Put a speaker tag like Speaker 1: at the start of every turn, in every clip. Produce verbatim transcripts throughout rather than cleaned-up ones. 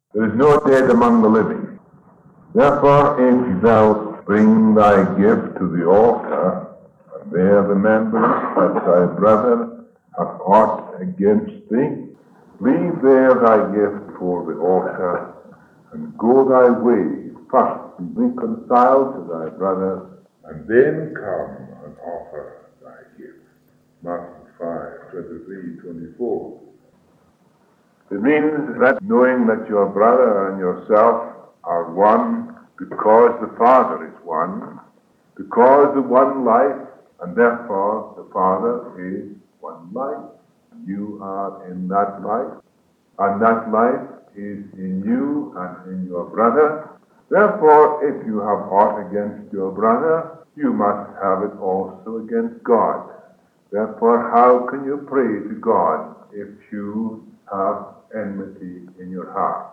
Speaker 1: There is no dead among the living. Therefore, if thou bring thy gift to the altar, and there rememberest that thy brother hath aught against thee, leave there thy gift before the altar, and go thy way. First be reconciled to thy brother, and then come and offer thy gift. Matthew five, twenty-three, twenty-four. It means that knowing that your brother and yourself are one because the Father is one, because the one life, and therefore the Father is one life. You are in that life, and that life is in you and in your brother. Therefore, if you have aught against your brother, you must have it also against God. Therefore, how can you pray to God if you have enmity in your heart?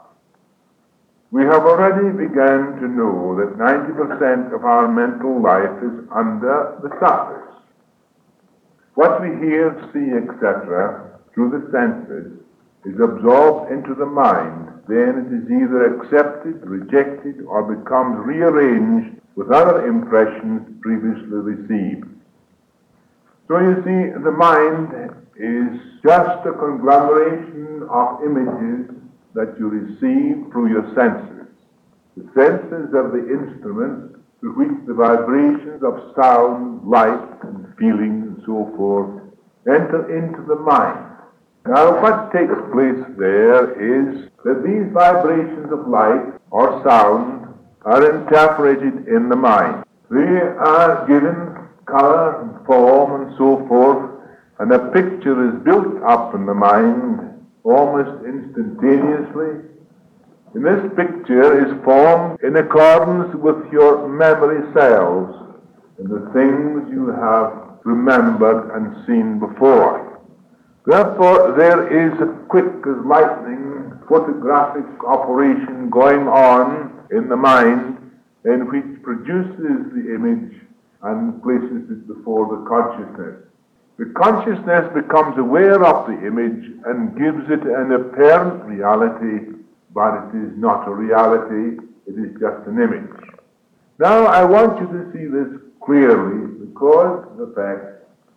Speaker 1: We have already begun to know that ninety percent of our mental life is under the surface. What we hear, see, et cetera, through the senses is absorbed into the mind. Then it is either accepted, rejected, or becomes rearranged with other impressions previously received. So you see, the mind is just a conglomeration of images that you receive through your senses. The senses are the instruments through which the vibrations of sound, light, and feeling, and so forth, enter into the mind. Now, what takes place there is that these vibrations of light or sound are interpreted in the mind. They are given color and form and so forth, and a picture is built up in the mind almost instantaneously. And this picture is formed in accordance with your memory cells and the things you have remembered and seen before. Therefore, there is a quick as lightning photographic operation going on in the mind in which produces the image and places it before the consciousness. The consciousness becomes aware of the image and gives it an apparent reality, but it is not a reality, it is just an image. Now I want you to see this clearly because of the fact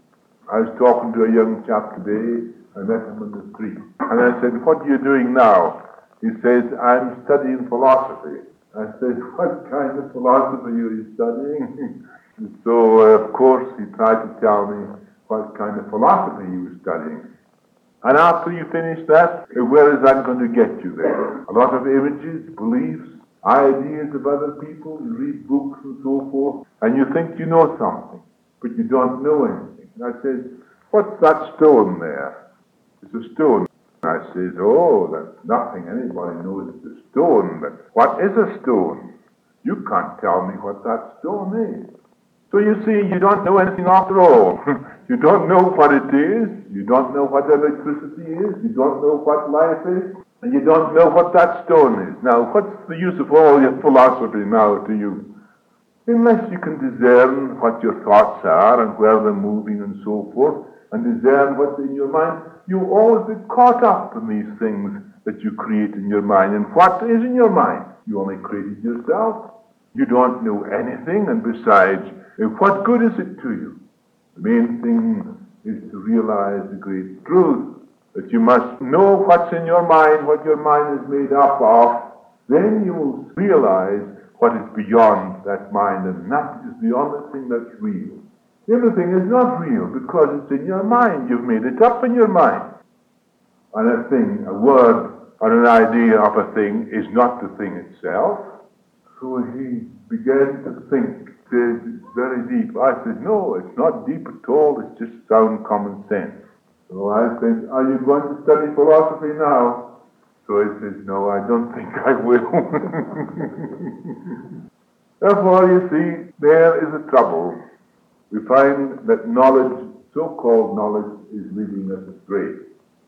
Speaker 1: I was talking to a young chap today. I met him on the street. And I said, "What are you doing now?" He says, "I'm studying philosophy." I said, "What kind of philosophy are you studying?" So, uh, of course, he tried to tell me what kind of philosophy he was studying. And after you finish that, where is that going to get you there? A lot of images, beliefs, ideas of other people, you read books and so forth, and you think you know something, but you don't know anything. And I said, "What's that stone there?" "It's a stone." I says, "Oh, that's nothing. Anybody knows it's a stone, but what is a stone? You can't tell me what that stone is." So you see, you don't know anything after all. You don't know what it is, you don't know what electricity is, you don't know what life is, and you don't know what that stone is. Now, what's the use of all your philosophy now to you? Unless you can discern what your thoughts are and where they're moving and so forth, and discern what's in your mind, you always get caught up in these things that you create in your mind. And what is in your mind? You only created yourself. You don't know anything, and besides, what good is it to you? The main thing is to realize the great truth, that you must know what's in your mind, what your mind is made up of. Then you will realize what is beyond that mind, and that is the only thing that's real. Everything is not real because it's in your mind. You've made it up in your mind. And a thing, a word, or an idea of a thing is not the thing itself. So he began to think. Says it's very deep. I said, "No, it's not deep at all. It's just sound common sense." So I said, "Are you going to study philosophy now?" So he says, "No, I don't think I will." Therefore, you see, there is a trouble. We find that knowledge, so-called knowledge, is leading us astray.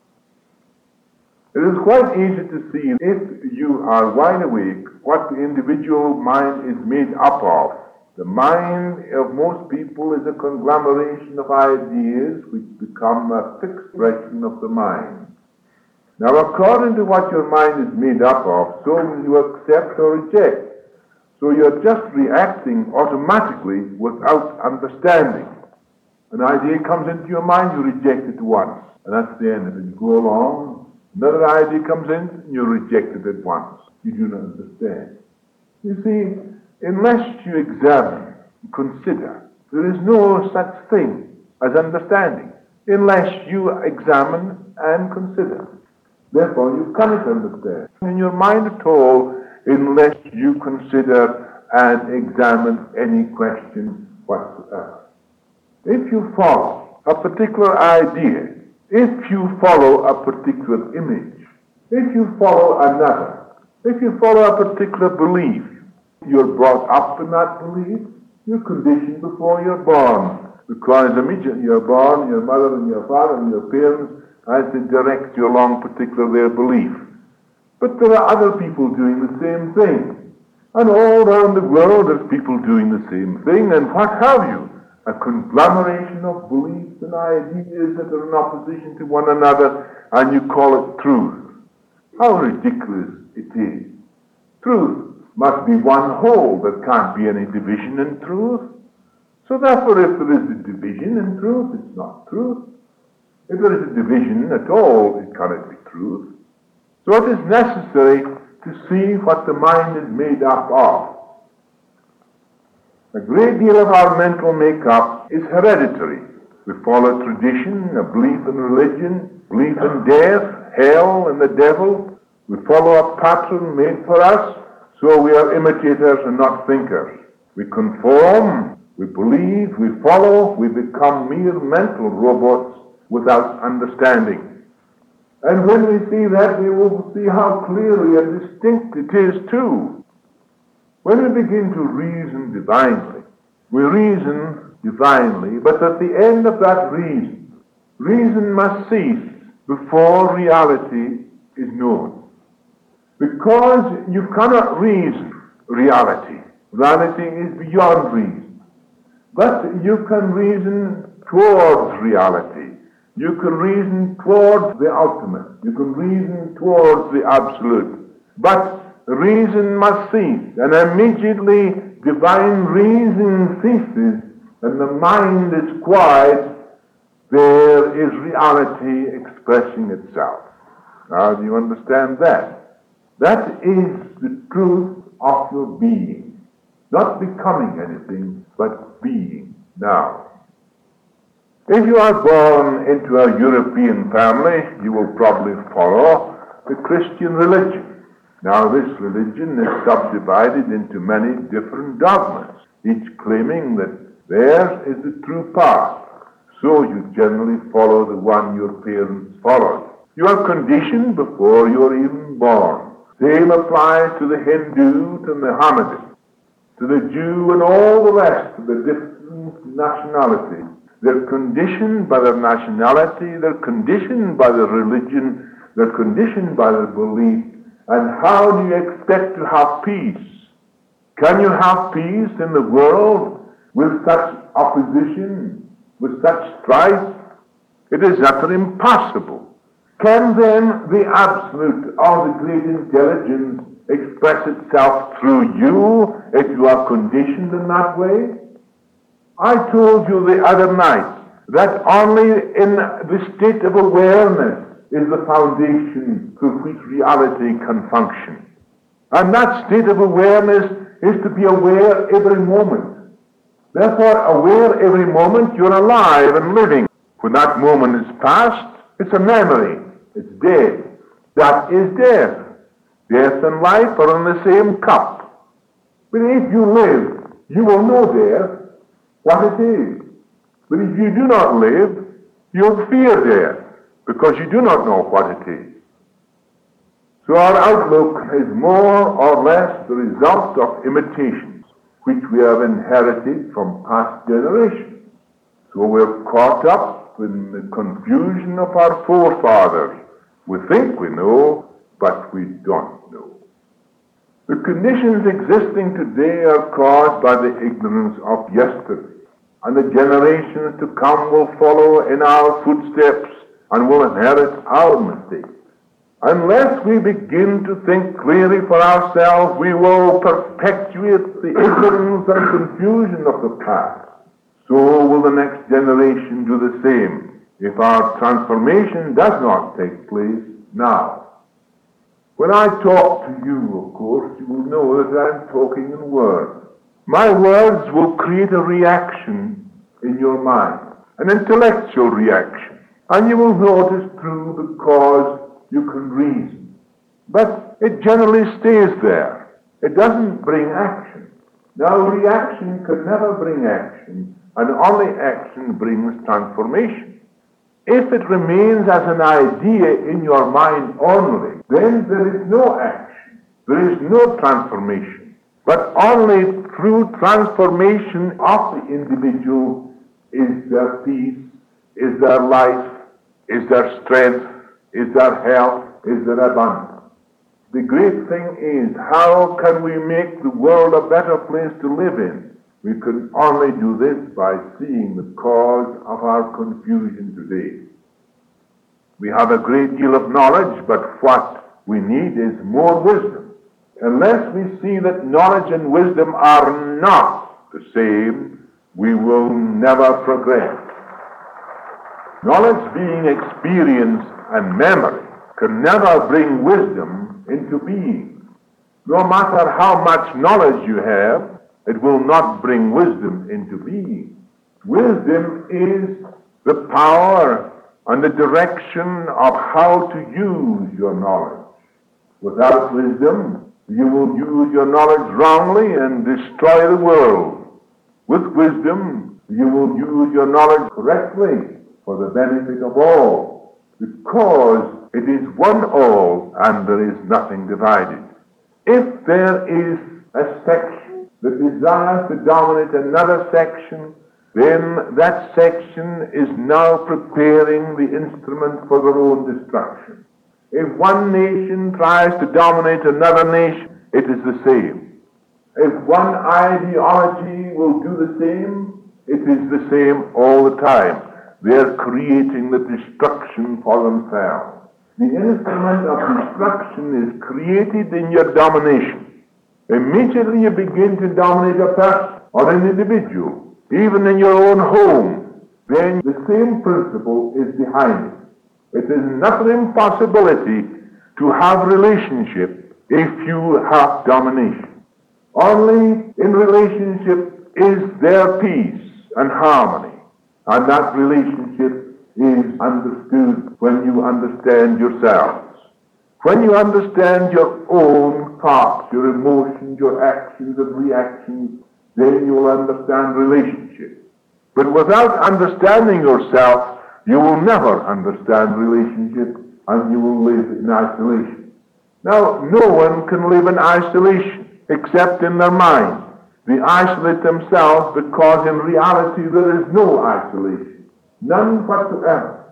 Speaker 1: It is quite easy to see, if you are wide awake, what the individual mind is made up of. The mind of most people is a conglomeration of ideas which become a fixed expression of the mind. Now, according to what your mind is made up of, so will you accept or reject. So you're just reacting automatically without understanding. An idea comes into your mind, you reject it once. And that's the end of it. You go along, another idea comes in, and you reject it at once. You do not understand. You see, unless you examine, consider, there is no such thing as understanding, unless you examine and consider. Therefore, you cannot understand in your mind at all unless you consider and examine any question whatsoever. If you follow a particular idea, if you follow a particular image, if you follow another, if you follow a particular belief, you're brought up in that belief, you're conditioned before you're born. Because immediately you're born, your mother and your father and your parents as they direct you along particular their belief. But there are other people doing the same thing. And all around the world there's people doing the same thing, and what have you? A conglomeration of beliefs and ideas that are in opposition to one another, and you call it truth. How ridiculous it is. Truth must be one whole. There can't be any division in truth. So therefore, if there is a division in truth, it's not truth. If there is a division at all, it cannot be truth. So it is necessary to see what the mind is made up of. A great deal of our mental makeup is hereditary. We follow tradition, a belief in religion, belief in death, hell, and the devil. We follow a pattern made for us, so we are imitators and not thinkers. We conform, we believe, we follow, we become mere mental robots without understanding. And when we see that, we will see how clearly and distinct it is too. When we begin to reason divinely, we reason divinely, but at the end of that reason, reason must cease before reality is known. Because you cannot reason reality. Reality is beyond reason. But you can reason towards reality. You can reason towards the ultimate. You can reason towards the absolute. But reason must cease. And immediately divine reason ceases and the mind is quiet, there is reality expressing itself. Now, do you understand that? That is the truth of your being. Not becoming anything, but being now. If you are born into a European family, you will probably follow the Christian religion. Now, this religion is subdivided into many different dogmas, each claiming that theirs is the true path. So you generally follow the one your parents followed. You are conditioned before you are even born. Same applies to the Hindu, to the Mohammedan, to the Jew, and all the rest of the different nationalities. They're conditioned by their nationality, they're conditioned by their religion, they're conditioned by their belief. And how do you expect to have peace? Can you have peace in the world with such opposition, with such strife? It is utterly impossible. Can then the absolute or the great intelligence express itself through you if you are conditioned in that way? I told you the other night that only in the state of awareness is the foundation through which reality can function. And that state of awareness is to be aware every moment. Therefore, aware every moment, you're alive and living. When that moment is past, it's a memory. It's dead. That is death. Death and life are in the same cup. But if you live, you will know death, what it is. But if you do not live, you'll fear death, because you do not know what it is. So our outlook is more or less the result of imitations, which we have inherited from past generations. So we're caught up in the confusion of our forefathers. We think we know, but we don't know. The conditions existing today are caused by the ignorance of yesterday, and the generations to come will follow in our footsteps and will inherit our mistakes. Unless we begin to think clearly for ourselves, we will perpetuate the ignorance and confusion of the past. So will the next generation do the same if our transformation does not take place now. When I talk to you, of course, you will know that I'm talking in words. My words will create a reaction in your mind, an intellectual reaction, and you will notice through because you can reason. But it generally stays there. It doesn't bring action. Now, reaction can never bring action, and only action brings transformation. If it remains as an idea in your mind only, then there is no action. There is no transformation. But only through transformation of the individual is there peace, is there life, is there strength, is there health, is there abundance. The great thing is, how can we make the world a better place to live in? We can only do this by seeing the cause of our confusion today. We have a great deal of knowledge, but what we need is more wisdom. Unless we see that knowledge and wisdom are not the same, we will never progress. Knowledge, being experience and memory, can never bring wisdom into being. No matter how much knowledge you have, it will not bring wisdom into being. Wisdom is the power and the direction of how to use your knowledge. Without wisdom, you will use your knowledge wrongly and destroy the world. With wisdom, you will use your knowledge correctly for the benefit of all, because it is one all and there is nothing divided. If there is a section that desires to dominate another section, then that section is now preparing the instrument for their own destruction. If one nation tries to dominate another nation, it is the same. If one ideology will do the same, it is the same all the time. They are creating the destruction for themselves. The instrument of destruction is created in your domination. Immediately you begin to dominate a person or an individual, even in your own home, then the same principle is behind it. It is not an impossibility to have relationship if you have domination. Only in relationship is there peace and harmony, and that relationship is understood when you understand yourselves. When you understand your own thoughts, your emotions, your actions and reactions, then you will understand relationship. But without understanding yourself, you will never understand relationship, and you will live in isolation. Now, no one can live in isolation except in their mind. They isolate themselves because in reality there is no isolation, none whatsoever.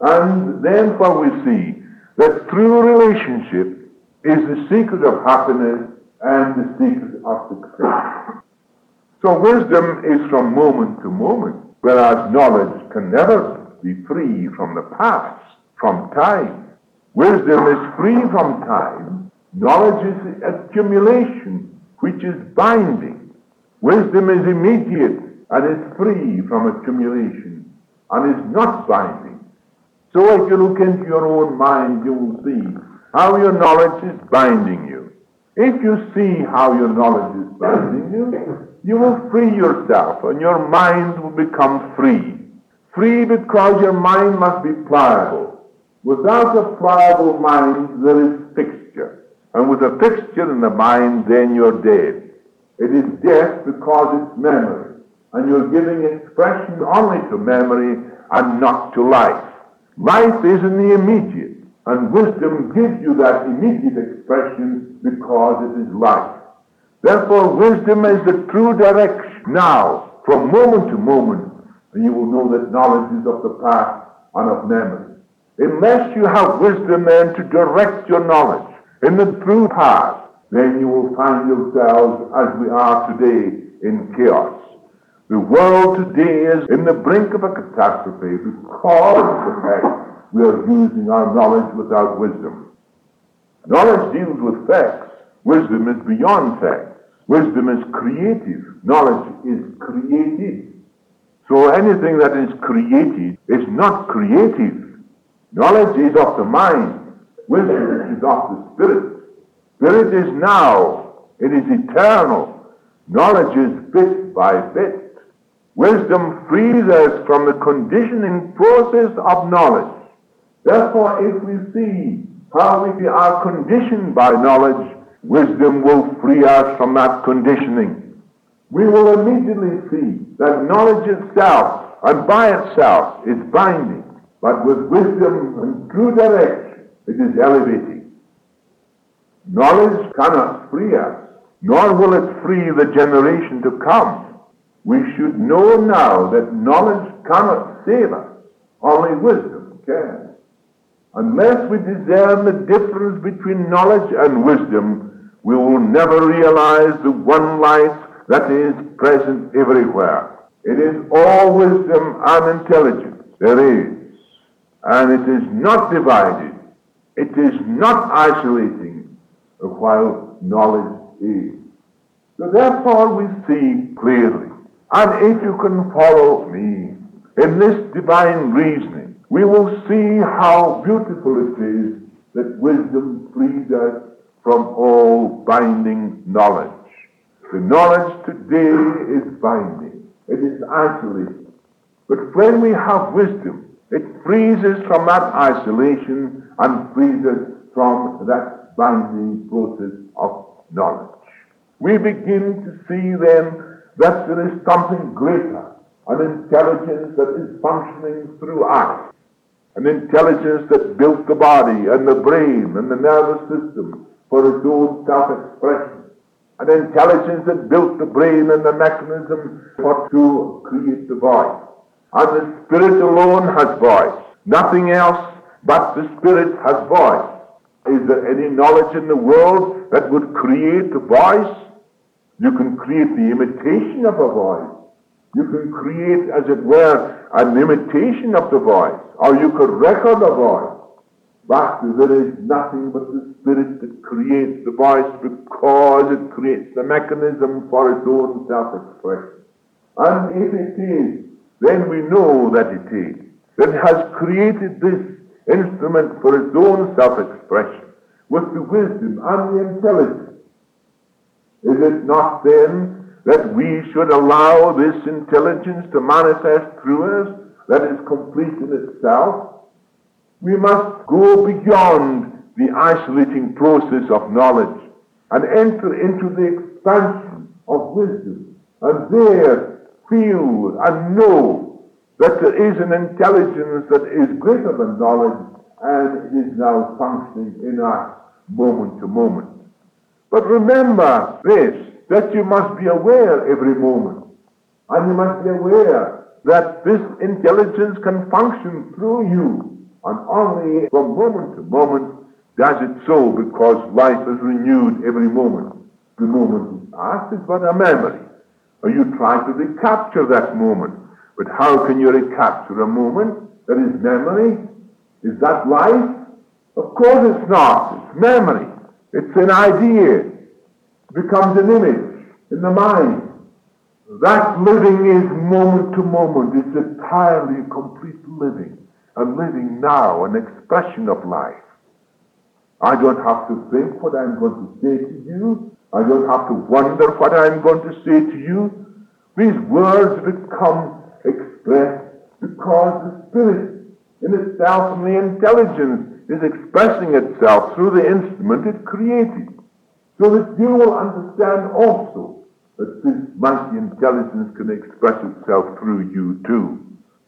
Speaker 1: And therefore we see that true relationship is the secret of happiness and the secret of success. So wisdom is from moment to moment, whereas knowledge can never be free from the past, from time. Wisdom is free from time. Knowledge is accumulation, which is binding. Wisdom is immediate and is free from accumulation and is not binding. So if you look into your own mind, you will see how your knowledge is binding you. If you see how your knowledge is binding you, you will free yourself and your mind will become free. Free because your mind must be pliable. Without a pliable mind, there is fixture. And with a fixture in the mind, then you're dead. It is death because it's memory. And you're giving expression only to memory and not to life. Life is in the immediate. And wisdom gives you that immediate expression because it is life. Therefore, wisdom is the true direction. Now, from moment to moment, and you will know that knowledge is of the past and of memory. Unless you have wisdom then to direct your knowledge in the true path, then you will find yourselves as we are today in chaos. The world today is in the brink of a catastrophe because of the fact we are using our knowledge without wisdom. Knowledge deals with facts. Wisdom is beyond facts. Wisdom is creative. Knowledge is created. So anything that is created is not creative. Knowledge is of the mind. Wisdom is of the spirit. Spirit is now. It is eternal. Knowledge is bit by bit. Wisdom frees us from the conditioning process of knowledge. Therefore, if we see how we are conditioned by knowledge, wisdom will free us from that conditioning. We will immediately see that knowledge itself and by itself is binding, but with wisdom and true direction, it is elevating. Knowledge cannot free us, nor will it free the generation to come. We should know now that knowledge cannot save us, only wisdom can. Unless we discern the difference between knowledge and wisdom, we will never realize the one life that is present everywhere. It is all wisdom and intelligence there is, and it is not divided. It is not isolating, while knowledge is. So therefore we see clearly, and if you can follow me in this divine reasoning, we will see how beautiful it is that wisdom frees us from all binding knowledge. The knowledge today is binding. It is isolating. But when we have wisdom, it frees us from that isolation and frees us from that binding process of knowledge. We begin to see then that there is something greater, an intelligence that is functioning through us, an intelligence that built the body and the brain and the nervous system for its own self-expression, an intelligence that built the brain and the mechanism for to create the voice. And the Spirit alone has voice. Nothing else but the Spirit has voice. Is there any knowledge in the world that would create a voice? You can create the imitation of a voice. You can create, as it were, an imitation of the voice, or you could record a voice. But there is nothing but the Spirit that creates the voice, because it creates the mechanism for its own self-expression. And if it is, then we know that it is, that it has created this instrument for its own self-expression with the wisdom and the intelligence. Is it not then that we should allow this intelligence to manifest through us that is complete in itself? We must go beyond the isolating process of knowledge and enter into the expansion of wisdom, and there feel and know that there is an intelligence that is greater than knowledge, and it is now functioning in us moment to moment. But remember this, that you must be aware every moment. And you must be aware that this intelligence can function through you. And only from moment to moment does it so, because life is renewed every moment. The moment is past is but a memory. Or you try to recapture that moment. But how can you recapture a moment that is memory? Is that life? Of course it's not. It's memory. It's an idea. It becomes an image in the mind. That living is moment to moment. It's entirely complete living. And living now, an expression of life. I don't have to think what I'm going to say to you. I don't have to wonder what I'm going to say to you. These words become expressed because the Spirit in itself and the intelligence is expressing itself through the instrument it created. So that you will understand also that this mighty intelligence can express itself through you too.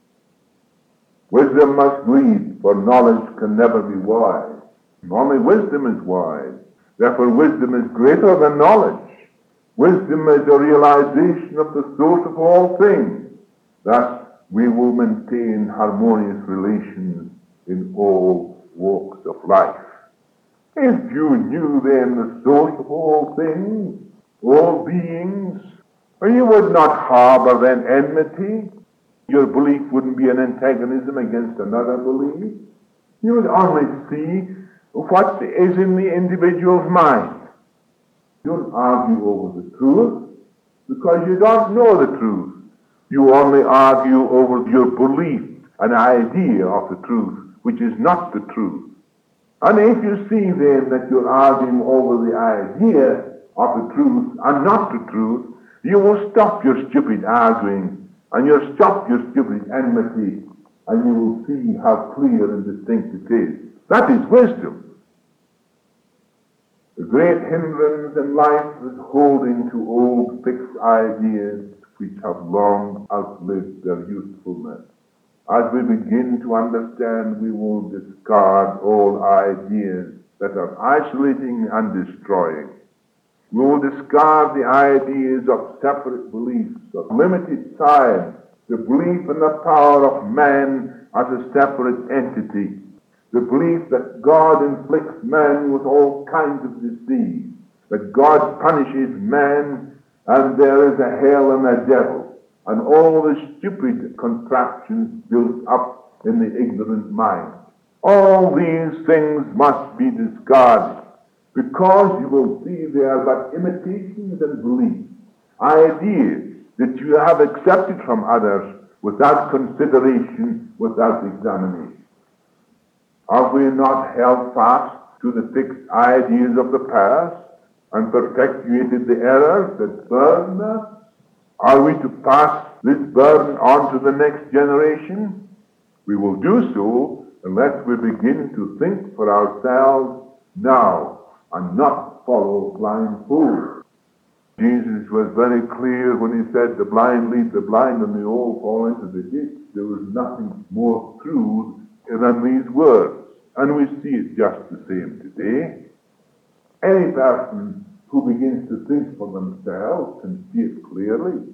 Speaker 1: Wisdom must lead, for knowledge can never be wise. Only wisdom is wise. Therefore wisdom is greater than knowledge. Wisdom is a realization of the source of all things. Thus we will maintain harmonious relations in all walks of life. If you knew then the source of all things, all beings, you would not harbor then enmity. Your belief wouldn't be an antagonism against another belief. You would only see what is in the individual's mind. You don't argue over the truth because you don't know the truth. You only argue over your belief, an idea of the truth, which is not the truth. And if you see then that you're arguing over the idea of the truth and not the truth, you will stop your stupid arguing and you'll stop your stupid enmity, and you will see how clear and distinct it is. That is wisdom. The great hindrance in life is holding to old fixed ideas which have long outlived their usefulness. As we begin to understand, we will discard all ideas that are isolating and destroying. We will discard the ideas of separate beliefs, of limited science, the belief in the power of man as a separate entity, the belief that God inflicts man with all kinds of disease, that God punishes man and there is a hell and a devil, and all the stupid contraptions built up in the ignorant mind. All these things must be discarded, because you will see they are but imitations and beliefs, ideas that you have accepted from others without consideration, without examination. Have we not held fast to the fixed ideas of the past and perpetuated the errors that burden us? Are we to pass this burden on to the next generation? We will do so unless we begin to think for ourselves now and not follow blind fools. Jesus was very clear when he said, the blind lead the blind and they all fall into the ditch. There was nothing more true than these words. And we see it just the same today. Any person who begins to think for themselves can see it clearly.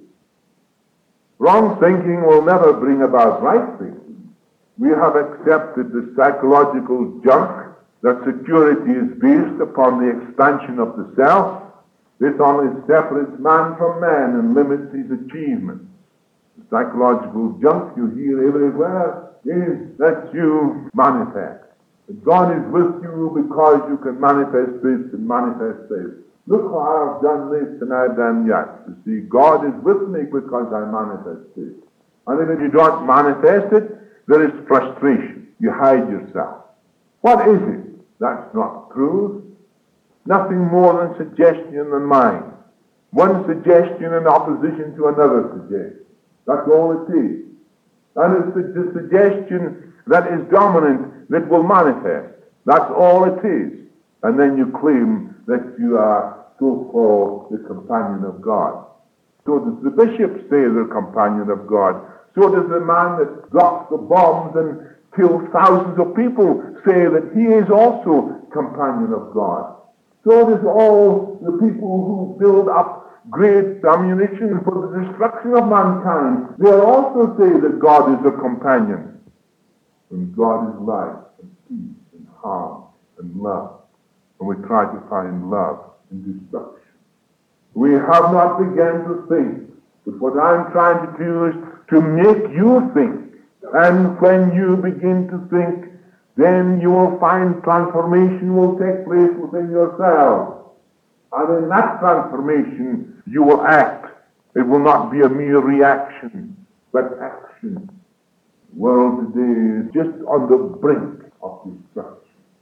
Speaker 1: Wrong thinking will never bring about right thinking. We have accepted the psychological junk that security is based upon the expansion of the self. This only separates man from man and limits his achievements. The psychological junk you hear everywhere is that you manifest. That God is with you because you can manifest this and manifest this. Look how I've done this and I've done that. You see, God is with me because I manifest this. And if you don't manifest it, there is frustration. You hide yourself. What is it? That's not truth. Nothing more than suggestion in the mind. One suggestion in opposition to another suggestion. That's all it is. And it's the, the suggestion that is dominant that will manifest. That's all it is. And then you claim that you are so-called the companion of God. So does the bishop say the companion of God. So does the man that drops the bombs and kills thousands of people say that he is also companion of God. So does all the people who build up great ammunition for the destruction of mankind. They also say that God is a companion. And God is life and peace and harm and love. And we try to find love in destruction. We have not begun to think. But what I'm trying to do is to make you think. And when you begin to think, then you will find transformation will take place within yourself. And in that transformation, you will act. It will not be a mere reaction, but action. The world today is just on the brink of destruction.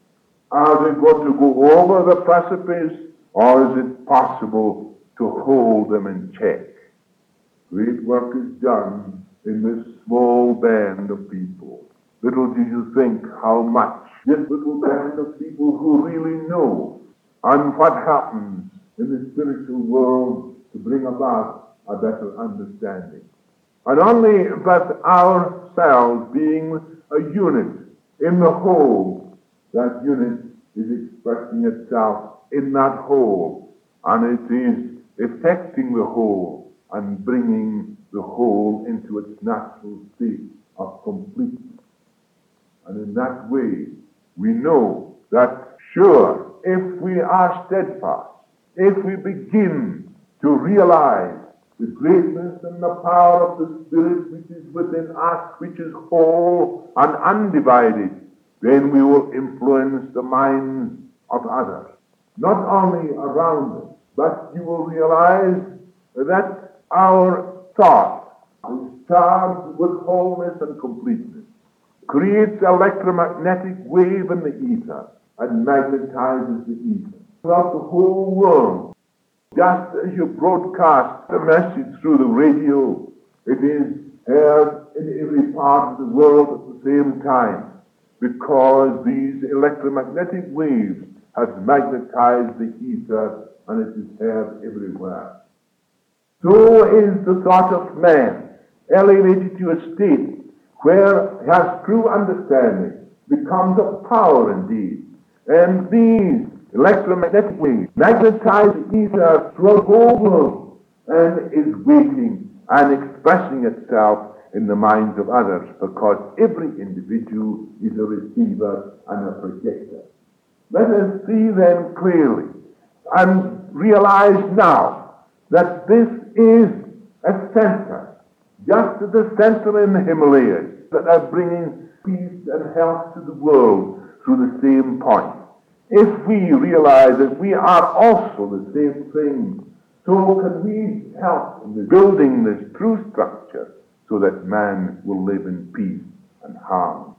Speaker 1: Are they going to go over the precipice, or is it possible to hold them in check? Great work is done in this small band of people. Little do you think how much this little band of people who really know and what happens in the spiritual world to bring about a better understanding. And only that ourselves being a unit in the whole, that unit is expressing itself in that whole, and it is affecting the whole and bringing the whole into its natural state of completeness. And in that way, we know that, sure, if we are steadfast, if we begin to realize the greatness and the power of the Spirit which is within us, which is whole and undivided, then we will influence the minds of others, not only around us, but you will realize that our thought is charged with wholeness and completeness, creates electromagnetic wave in the ether and magnetizes the ether throughout the whole world. Just as you broadcast a message through the radio, it is heard in every part of the world at the same time, because these electromagnetic waves have magnetized the ether and it is heard everywhere. So is the thought of man elevated to a state where his true understanding becomes a power indeed. And these electromagnetic waves magnetize the ether throughout the whole world and is waiting and expressing itself in the minds of others, because every individual is a receiver and a projector. Let us see then clearly and realize now that this is a center, just as the center in the Himalayas, that are bringing peace and health to the world through the same point. If we realize that we are also the same thing, so can we help in building this true structure so that man will live in peace and harmony.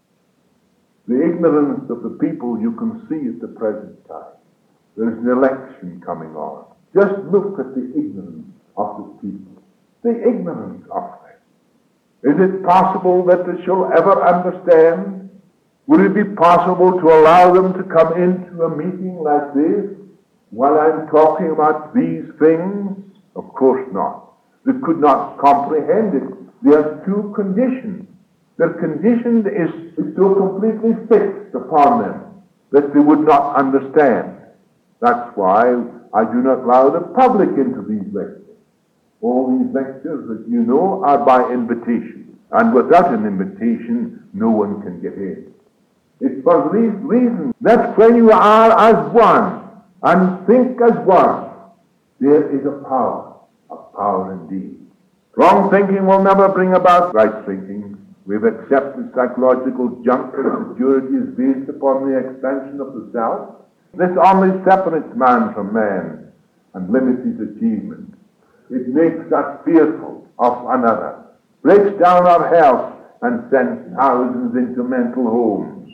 Speaker 1: The ignorance of the people you can see at the present time. There is an election coming on. Just look at the ignorance of the people. The ignorance of them. Is it possible that they shall ever understand? Would it be possible to allow them to come into a meeting like this while I'm talking about these things? Of course not. They could not comprehend it. There are two conditions. Their condition is, is so completely fixed upon them that they would not understand. That's why I do not allow the public into these lectures. All these lectures that you know are by invitation. And without an invitation, no one can get in. It's for these reasons that when you are as one and think as one, there is a power, a power indeed. Wrong thinking will never bring about right thinking. We've accepted psychological junk that security is based upon the expansion of the self. This only separates man from man and limits his achievement. It makes us fearful of another, breaks down our health, and sends thousands into mental homes.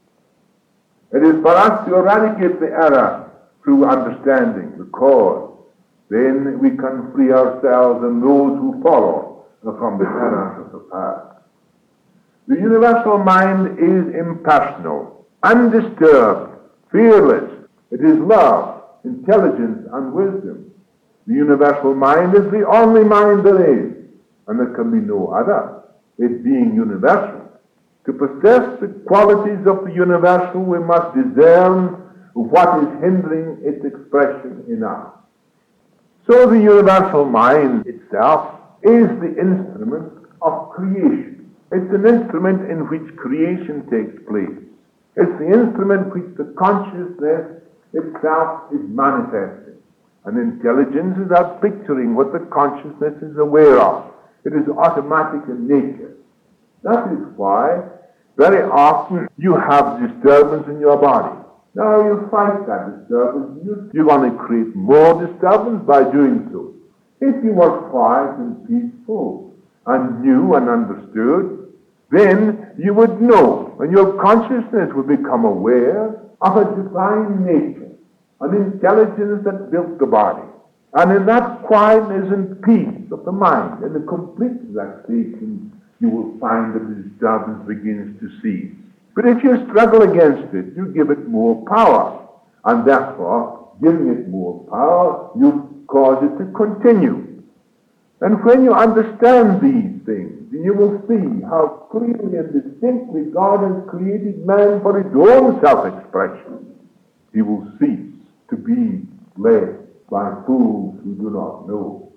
Speaker 1: It is for us to eradicate the error through understanding the cause. Then we can free ourselves and those who follow from the errors of the past. The universal mind is impersonal, undisturbed, fearless. It is love, intelligence, and wisdom. The universal mind is the only mind there is, and there can be no other, it being universal. To possess the qualities of the universal, we must discern what is hindering its expression in us. So the universal mind itself is the instrument of creation. It's an instrument in which creation takes place. It's the instrument which the consciousness itself is manifesting. And intelligence is out picturing what the consciousness is aware of. It is automatic in nature. That is why very often you have disturbance in your body. Now you fight that disturbance. You're going to create more disturbance by doing so. If you were quiet and peaceful and knew and understood, then you would know, and your consciousness would become aware of a divine nature, an intelligence that built the body. And in that quietness and peace of the mind, in the complete relaxation, you will find that the disturbance begins to cease. But if you struggle against it, you give it more power. And therefore, giving it more power, you cause it to continue. And when you understand these things, then you will see how clearly and distinctly God has created man for his own self-expression. He will cease to be led by fools who do not know.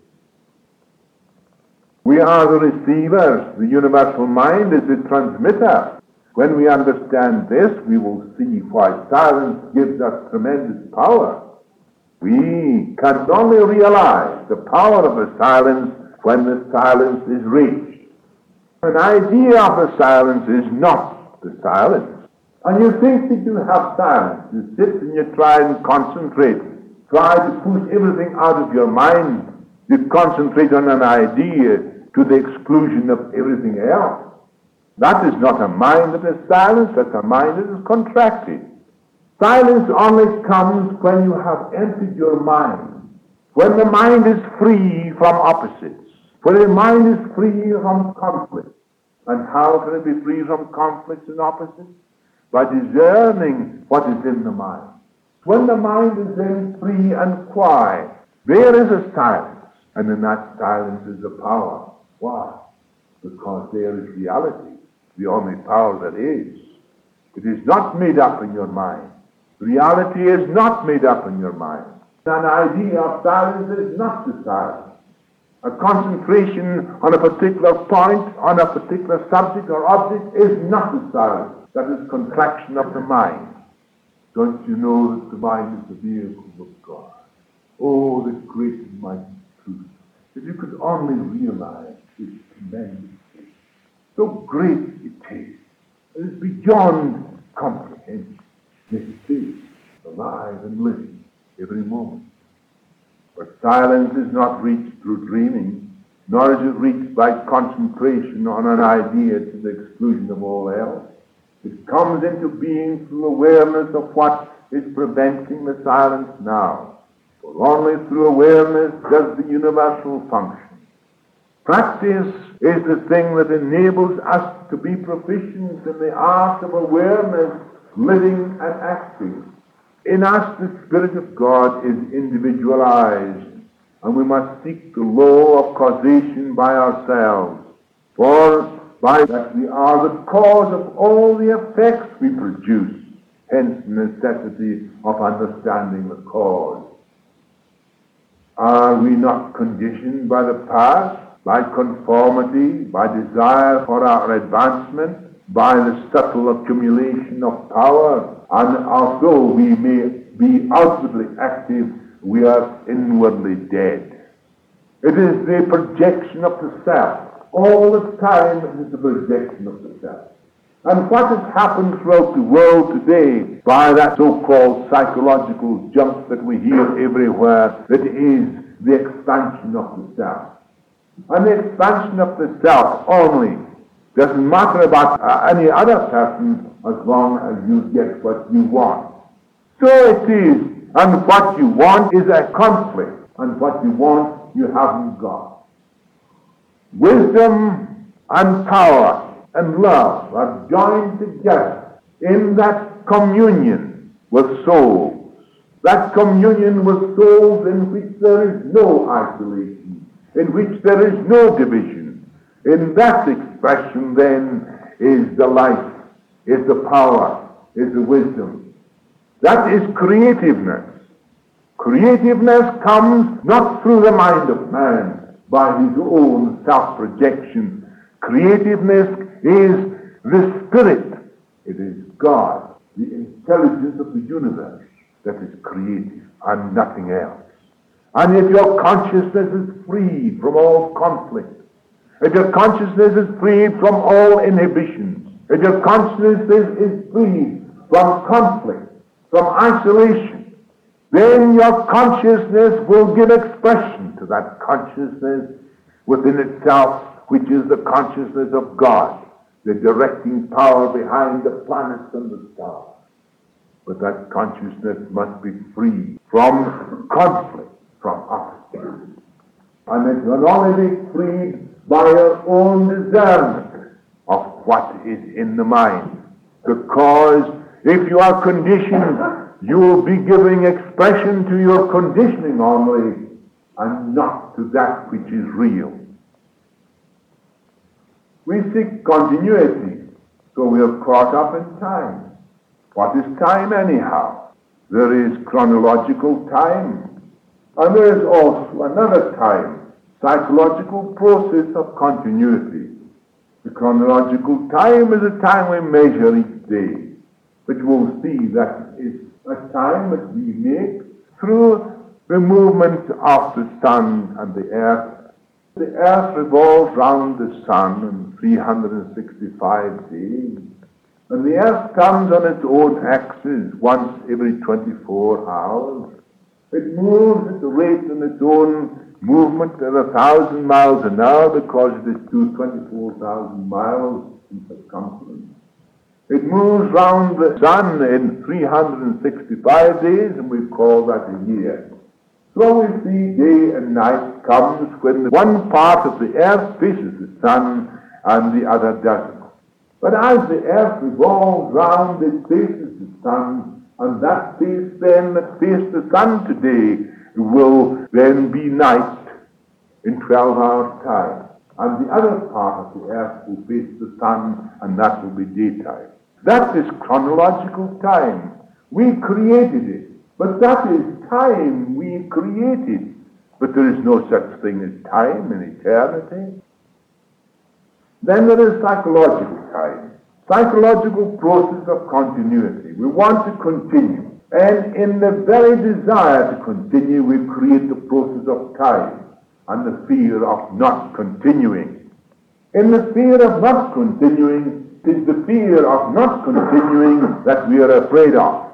Speaker 1: We are the receivers. The universal mind is the transmitter. When we understand this, we will see why silence gives us tremendous power. We can only realize the power of the silence when the silence is reached. An idea of the silence is not the silence. And you think that you have silence. You sit and you try and concentrate. Try to push everything out of your mind. You concentrate on an idea to the exclusion of everything else. That is not a mind that is silence, that's a mind that is contracted. Silence only comes when you have emptied your mind. When the mind is free from opposites. When the mind is free from conflict. And how can it be free from conflicts and opposites? By discerning what is in the mind. When the mind is then free and quiet, there is a silence. And in that silence is a power. Why? Because there is reality, the only power that is. It is not made up in your mind. Reality is not made up in your mind. An idea of silence is not the silence. A concentration on a particular point, on a particular subject or object is not the silence. That is contraction of the mind. Don't you know that the mind is the vehicle of God? Oh, the great and mighty truth. If you could only realize this tremendous thing. So great it is. It is beyond comprehension. It is alive and living every moment. But silence is not reached through dreaming, nor is it reached by concentration on an idea to the exclusion of all else. It comes into being through awareness of what is preventing the silence now. For only through awareness does the universal function. Practice is the thing that enables us to be proficient in the art of awareness, living and acting. In us, the Spirit of God is individualized, and we must seek the law of causation by ourselves. For by that we are the cause of all the effects we produce, hence the necessity of understanding the cause. Are we not conditioned by the past, by conformity, by desire for our advancement, by the subtle accumulation of power? And although we may be outwardly active, we are inwardly dead. It is the projection of the self. All the time it is the projection of the self. And what has happened throughout the world today by that so-called psychological junk that we hear everywhere, that is the expansion of the self. And the expansion of the self only doesn't matter about uh, any other person as long as you get what you want. So it is. And what you want is a conflict. And what you want, you haven't got. Wisdom and power and love are joined together in that communion with souls. That communion with souls in which there is no isolation, in which there is no division. In that expression, then, is the life, is the power, is the wisdom. That is creativeness. Creativeness comes not through the mind of man, by his own self-projection. Creativeness is the Spirit. It is God, the intelligence of the universe, that is creative and nothing else. And if your consciousness is freed from all conflict, if your consciousness is freed from all inhibitions, if your consciousness is freed from conflict, from isolation, then your consciousness will give expression to that consciousness within itself, which is the consciousness of God, the directing power behind the planets and the stars. But that consciousness must be free from conflict, from opposition. And it can only be freed by your own discernment of what is in the mind. Because if you are conditioned, you will be giving expression to your conditioning only, and not to that which is real. We seek continuity, so we are caught up in time. What is time anyhow? There is chronological time, and there is also another time, psychological process of continuity. The chronological time is a time we measure each day, which we'll see that is a time that we make through the movement of the sun and the earth. The earth revolves round the sun in three hundred sixty-five days. And the earth turns on its own axis once every twenty-four hours. It moves at the rate in its own movement at a thousand miles an hour because it is to twenty-four thousand miles in circumference. It moves round the sun in three hundred sixty-five days, and we call that a year. So we see day and night comes when one part of the earth faces the sun and the other doesn't. But as the earth revolves round, it faces the sun, and that face then that faced the sun today will then be night in twelve hours' time. And the other part of the earth will face the sun, and that will be daytime. That is chronological time. We created it. But that is time we created. But there is no such thing as time in eternity. Then there is psychological time. Psychological process of continuity. We want to continue. And in the very desire to continue, we create the process of time and the fear of not continuing. In the fear of not continuing, it is the fear of not continuing that we are afraid of.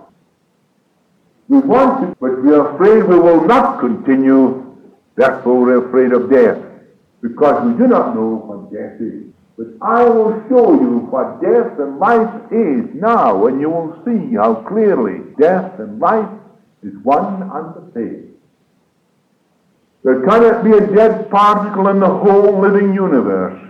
Speaker 1: We want to, but we are afraid we will not continue, therefore we are afraid of death, because we do not know what death is. But I will show you what death and life is now, and you will see how clearly death and life is one and the same. There cannot be a dead particle in the whole living universe.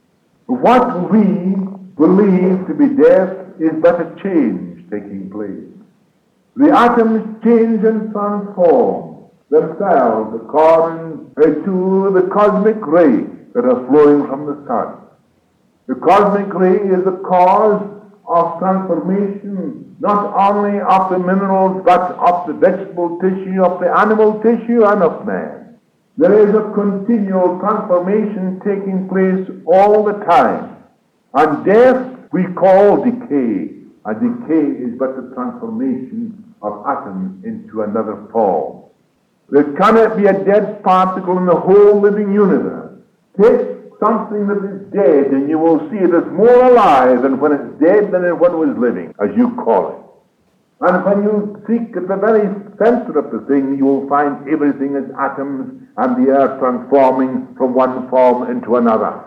Speaker 1: What we believe to be death is but a change taking place. The atoms change and transform themselves according to the cosmic rays that are flowing from the sun. The cosmic ray is the cause of transformation not only of the minerals but of the vegetable tissue, of the animal tissue, and of man. There is a continual transformation taking place all the time. And death we call decay. And decay is but the transformation of atoms into another form. There cannot be a dead particle in the whole living universe. Take something that is dead, and you will see it is more alive than when it's dead than when it was living, as you call it. And when you seek at the very center of the thing, you will find everything as atoms and the earth transforming from one form into another.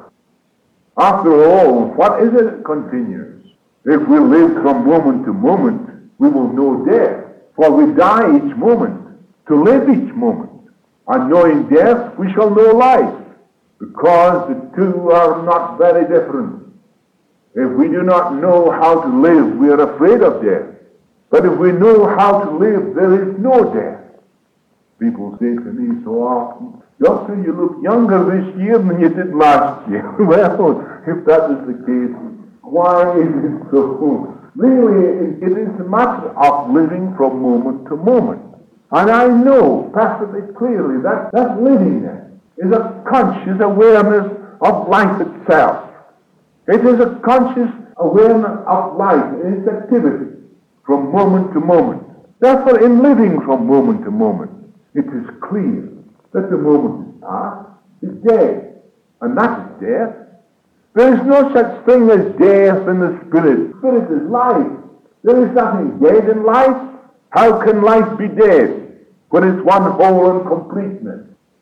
Speaker 1: After all, what is it that continues? If we live from moment to moment, we will know death, for we die each moment, to live each moment. And knowing death, we shall know life, because the two are not very different. If we do not know how to live, we are afraid of death. But if we know how to live, there is no death. People say to me so often, "Doctor, you look younger this year than you did last year." Well, if that is the case, why is it so? Really, it is a matter of living from moment to moment. And I know perfectly clearly that that living there is a conscious awareness of life itself. It is a conscious awareness of life and its activity from moment to moment. Therefore, in living from moment to moment, it is clear that the moment is past, is dead, and that is death. There is no such thing as death in the spirit. Spirit is life. There is nothing dead in life. How can life be dead when it's one whole and completeness?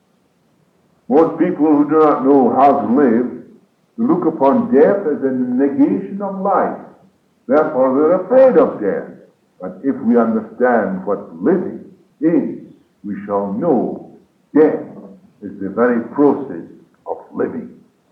Speaker 1: Most people who do not know how to live look upon death as a negation of life. Therefore, they're afraid of death. But if we understand what living is, we shall know death is the very process of living.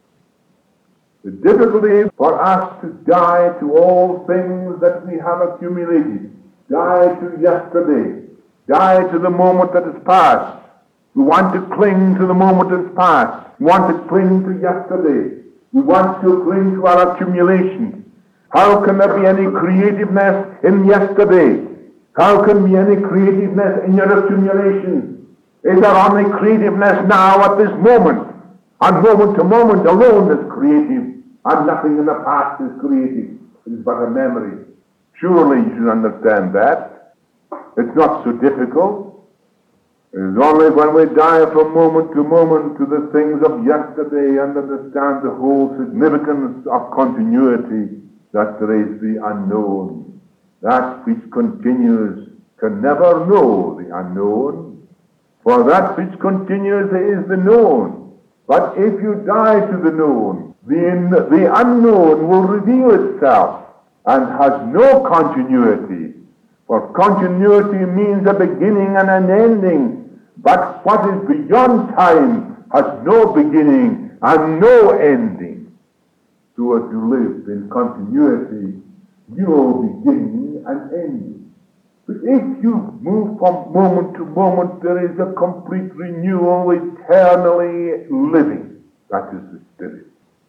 Speaker 1: The difficulty for us to die to all things that we have accumulated, die to yesterday, die to the moment that is past. We want to cling to the moment that is past. We want to cling to yesterday. We want to cling to our accumulation. How can there be any creativeness in yesterday? How can there be any creativeness in your accumulation? Is there only creativeness now at this moment? And moment to moment alone is creative, and nothing in the past is creative. It is but a memory. Surely you should understand that. It's not so difficult. It is only when we die from moment to moment to the things of yesterday and understand the whole significance of continuity that there is the unknown. That which continues can never know the unknown, for that which continues is the known. But if you die to the known, the, the unknown will reveal itself and has no continuity. For continuity means a beginning and an ending, but what is beyond time has no beginning and no ending. So if you live in continuity, you will begin and end. But if you move from moment to moment, there is a complete renewal, eternally living. That is the Spirit.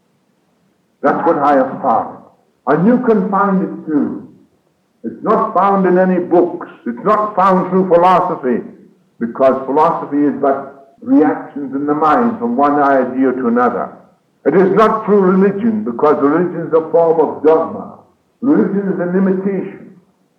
Speaker 1: That's what I have found. And you can find it too. It's not found in any books. It's not found through philosophy, because philosophy is but reactions in the mind from one idea to another. It is not through religion, because religion is a form of dogma. Religion is an imitation,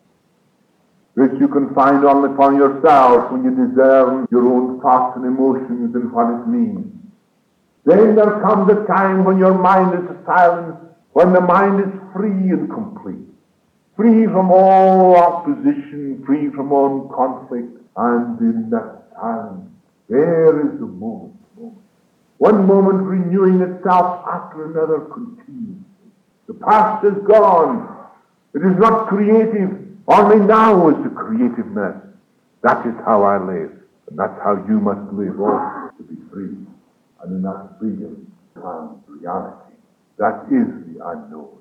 Speaker 1: which you can find only upon yourself when you discern your own thoughts and emotions and what it means. Then there comes a time when your mind is silent, when the mind is free and complete, free from all opposition, free from all conflict, and in that silence, there is the moment. moment. One moment renewing itself after another continues. The past is gone. It is not creative. Only now is the creativeness. That is how I live. And that's how you must live also, to be free. And in that freedom comes reality. That is the unknown.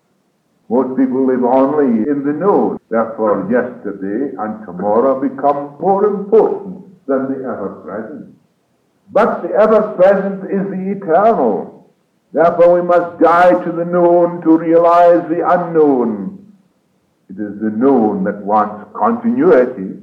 Speaker 1: Most people live only in the known. Therefore, yesterday and tomorrow become more important than the ever-present. But the ever-present is the eternal. Therefore, we must die to the known to realize the unknown. It is the known that wants continuity.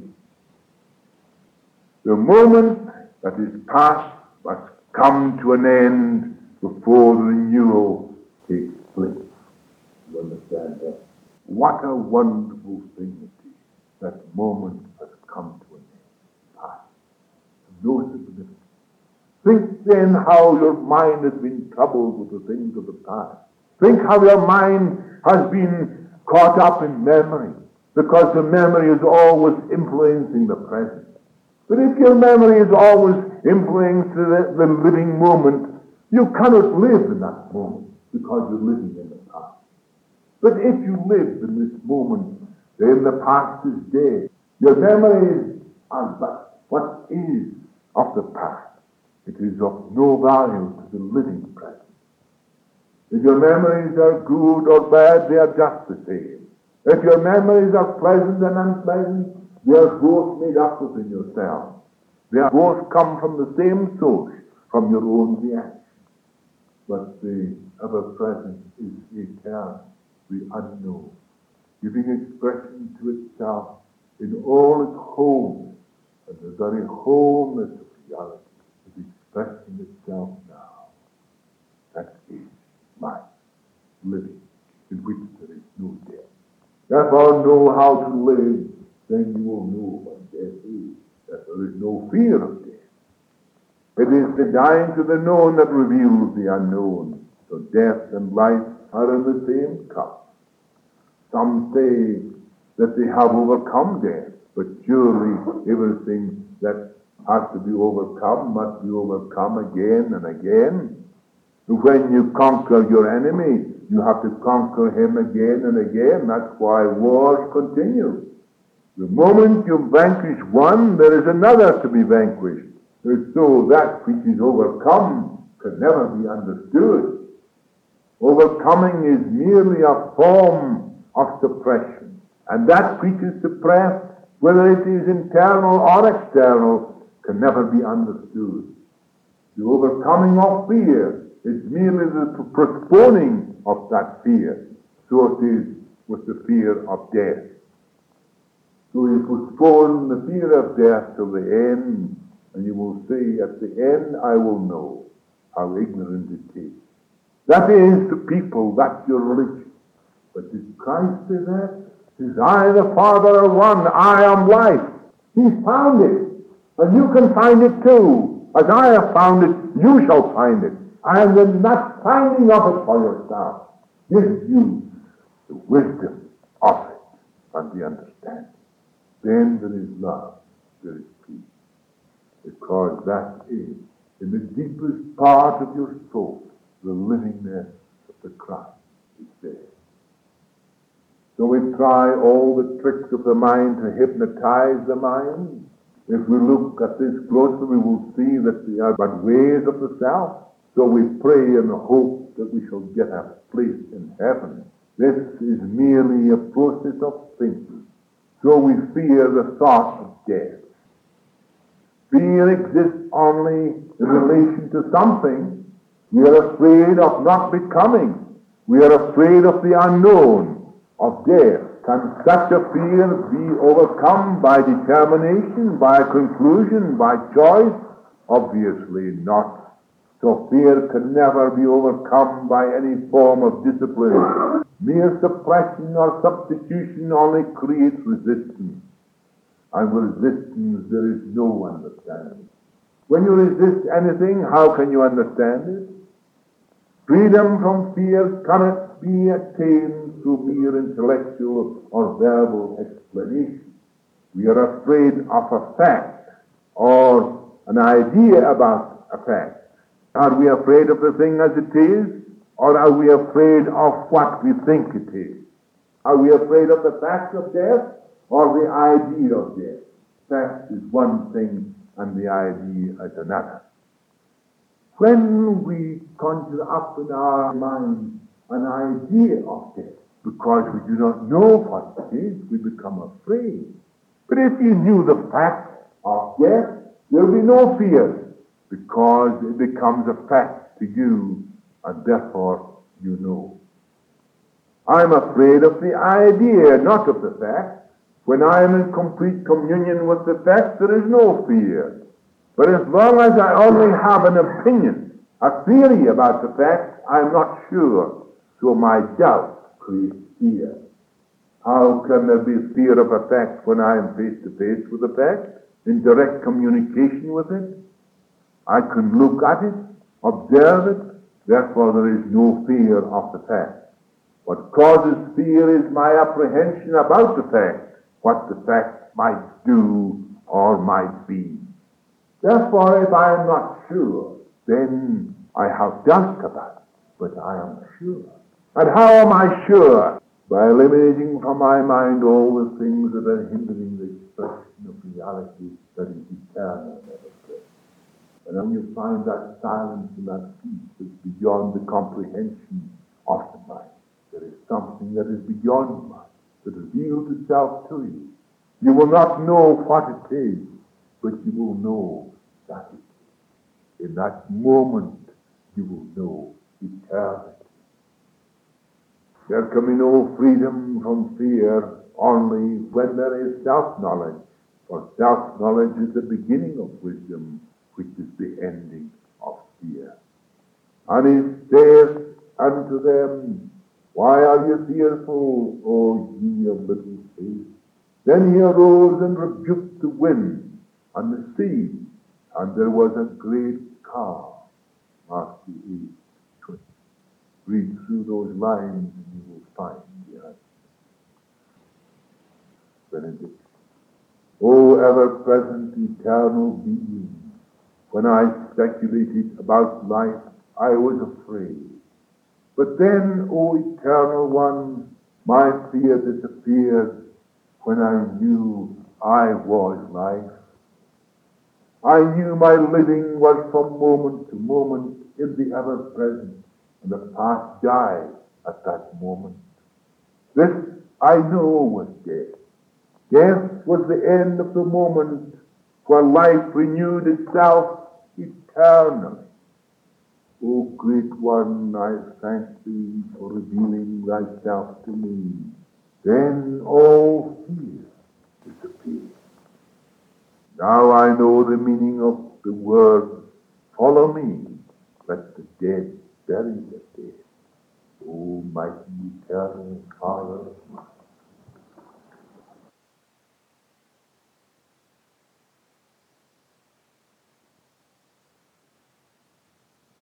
Speaker 1: The moment that is past must come to an end before the renewal takes place. You understand that? What a wonderful thing it is. That moment has come to an end. Past. No significance. Think then how your mind has been troubled with the things of the past. Think how your mind has been caught up in memory, because the memory is always influencing the present. But if your memory is always influencing the, the living moment, you cannot live in that moment, because you're living in the past. But if you live in this moment, then the past is dead. Your memories are but what is of the past. It is of no value to the living present. If your memories are good or bad, they are just the same. If your memories are pleasant and unpleasant, they are both made up within yourself. They are both come from the same source, from your own reaction. But the ever-present is eternal, the unknown, giving expression to itself in all its wholeness, and the very wholeness of reality is expressing itself now. That is life, living, in which there is no death. Therefore, know how to live, then you will know what death is, that there is no fear of death. It is the dying to the known that reveals the unknown. So death and life are in the same cup. Some say that they have overcome death, but surely everything that has to be overcome must be overcome again and again. When you conquer your enemy, you have to conquer him again and again. That's why wars continue. The moment you vanquish one, there is another to be vanquished. So that which is overcome can never be understood. Overcoming is merely a form of suppression. And that which is suppressed, whether it is internal or external, can never be understood. The overcoming of fear is merely the postponing of that fear. So it is with the fear of death. So you postpone the fear of death till the end, and you will say, at the end I will know how ignorant it is. That is the people, that's your religion. But did Christ say that? Says, I the Father are one, I am life. He found it, and you can find it too. As I have found it, you shall find it. And in that finding of it for yourself gives you the wisdom of it and the understanding. Then there is love, there is peace. Because that is, in the deepest part of your soul, the livingness of the Christ is there. So we try all the tricks of the mind to hypnotize the mind. If we look at this closely, we will see that they are but ways of the self. So we pray in the hope that we shall get a place in heaven. This is merely a process of thinking. So we fear the thought of death. Fear exists only in relation to something. We are afraid of not becoming. We are afraid of the unknown, of death. Can such a fear be overcome by determination, by conclusion, by choice? Obviously not. So fear can never be overcome by any form of discipline. Mere suppression or substitution only creates resistance. And with resistance there is no understanding. When you resist anything, how can you understand it? Freedom from fear cannot be attained through mere intellectual or verbal explanation. We are afraid of a fact or an idea about a fact. Are we afraid of the thing as it is, or are we afraid of what we think it is? Are we afraid of the fact of death or the idea of death? Fact is one thing and the idea is another. When we conjure up in our minds an idea of death, because we do not know what it is, we become afraid. But if you knew the fact of death, there will be no fear, because it becomes a fact to you, and therefore you know. I'm afraid of the idea, not of the fact. When I am in complete communion with the fact, there is no fear. But as long as I only have an opinion, a theory about the fact, I'm not sure. So my doubt creates fear. How can there be fear of a fact when I am face to face with the fact, in direct communication with it? I can look at it, observe it, therefore there is no fear of the fact. What causes fear is my apprehension about the fact, what the fact might do or might be. Therefore, if I am not sure, then I have doubt about it, but I am sure. And how am I sure? By eliminating from my mind all the things that are hindering the expression of reality that is eternal and ever present. And when you find that silence and that peace that's beyond the comprehension of the mind, there is something that is beyond the mind that reveals itself to you. You will not know what it is, but you will know that it is. In that moment, you will know eternity. There can be no freedom from fear only when there is self-knowledge, for self-knowledge is the beginning of wisdom, which is the ending of fear. And he saith unto them, Why are you fearful, O ye of little faith? Then he arose and rebuked the wind and the sea, and there was a great calm. Mark the eighth twenty. Read through those lines and you will find the answer. Benediction. O ever-present eternal being, when I speculated about life, I was afraid. But then, O eternal one, my fear disappeared when I knew I was life. I knew my living was from moment to moment in the ever-present, and the past died at that moment. This I know was death. Death was the end of the moment where life renewed itself eternally. O great one, I thank thee for revealing thyself to me. Then all fear disappeared. Now I know the meaning of the word, follow me, let the dead bury the dead. O mighty eternal Father,